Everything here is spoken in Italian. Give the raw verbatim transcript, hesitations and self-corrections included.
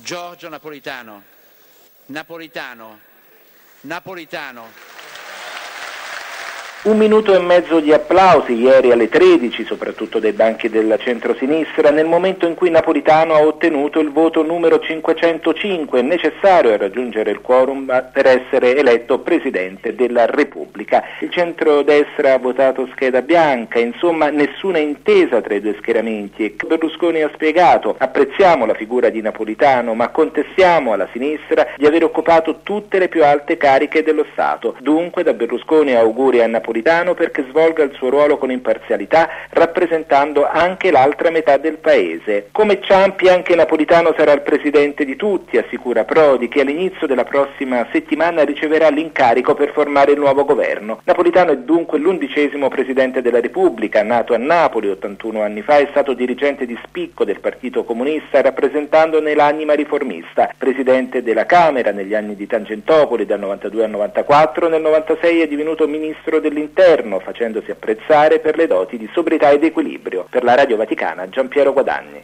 Giorgio Napolitano, Napolitano, Napolitano. Un minuto e mezzo di applausi ieri alle tredici, soprattutto dai banchi della centrosinistra, nel momento in cui Napolitano ha ottenuto il voto numero cinquecentocinque, necessario a raggiungere il quorum per essere eletto Presidente della Repubblica. Il centrodestra ha votato scheda bianca, insomma nessuna intesa tra i due schieramenti, e Berlusconi ha spiegato: apprezziamo la figura di Napolitano, ma contestiamo alla sinistra di aver occupato tutte le più alte cariche dello Stato. Dunque da Berlusconi auguri a Napolitano perché svolga il suo ruolo con imparzialità, rappresentando anche l'altra metà del paese. Come Ciampi, anche Napolitano sarà il presidente di tutti, assicura Prodi, che all'inizio della prossima settimana riceverà l'incarico per formare il nuovo governo. Napolitano è dunque l'undicesimo presidente della Repubblica, nato a Napoli ottantuno anni fa, è stato dirigente di spicco del Partito Comunista, rappresentandone l'anima riformista, presidente della Camera negli anni di Tangentopoli dal novantadue al novantaquattro, nel novantasei è divenuto ministro dell'Interno, facendosi apprezzare per le doti di sobrietà ed equilibrio. Per la Radio Vaticana, Giampiero Guadagni.